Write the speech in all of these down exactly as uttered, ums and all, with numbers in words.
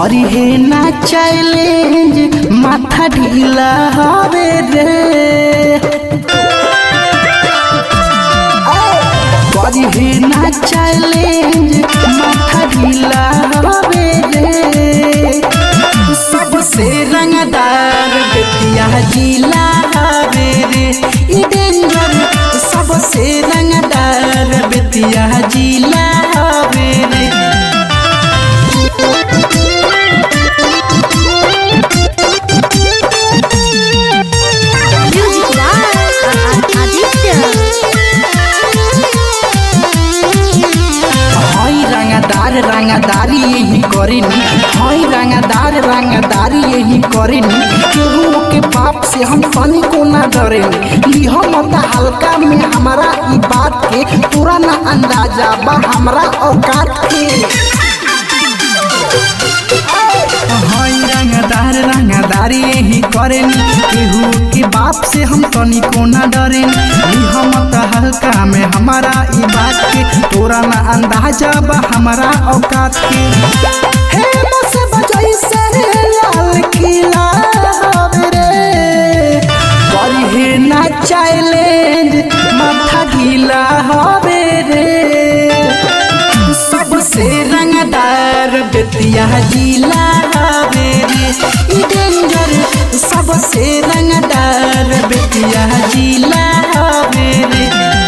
करी है ना चैलेंज माथा ढीला हवे रे करी है ना चैलेंज माथा ढीला हवे रे सबसे रंगदार बेतिया जिला हवे रे ई डेंजर सबसे रंगदार बेतिया जिला हवे रे रंगदारी यही करेनी हई रंगदार रंगदारी यही करेनी केहू के बाप से हम तनी को ना डरेनी लिह मत हल्का में हमारा ई बात के पूरा ना अंदाजा बा हमरा औकात के हई रंगदार रंगदारी यही करेनी केहू के बाप से हम तनी को ना डरेनी लिह मत हल्का में हमारा ई बात के तोरा ना अंदाजा बा हमारा औकात के हे बस बजाई से लाल किला हवे रे करी है ना चैलेंज माथा ढीला हवे रे सबसे रंगदार बेतिया जिला हवे रे ई डेंजर सबसे रंगदार बेतिया जिला हवे रे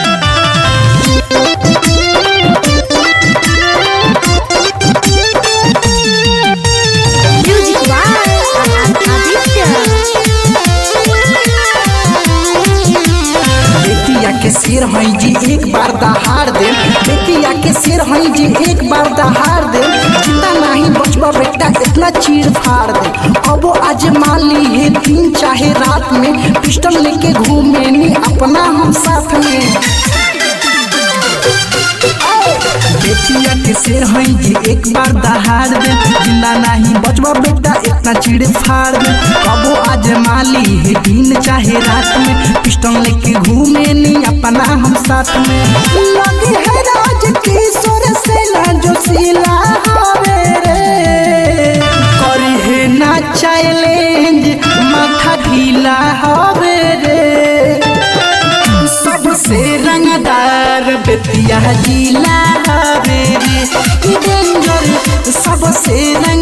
के सिर हई जी एक बार दहाड़ दे बेटिया के सिर हई जी एक बार दहाड़ दे जिंदा नहीं बचबा बेटा इतना चीर फाड़ दे अब आज मान ली है दिन चाहे रात में पिस्टल लेके घूमे नी अपना हम साथ में बेटिया के सिर हई जी एक बार दहाड़ दे जिंदा नहीं बचबा बेटा इतना चीड़ फाड़ दे कबो आज माली है दिन चाहे रात में पिस्टल लेके घूमे नी अपना हम साथ में लगे है राज किशोर से ना जो सिला हवे रे करी है ना चैलेंज माथा ढीला हवे रे सबसे रंगदार बेतिया जिला हवे रे ई डेंजर सबसे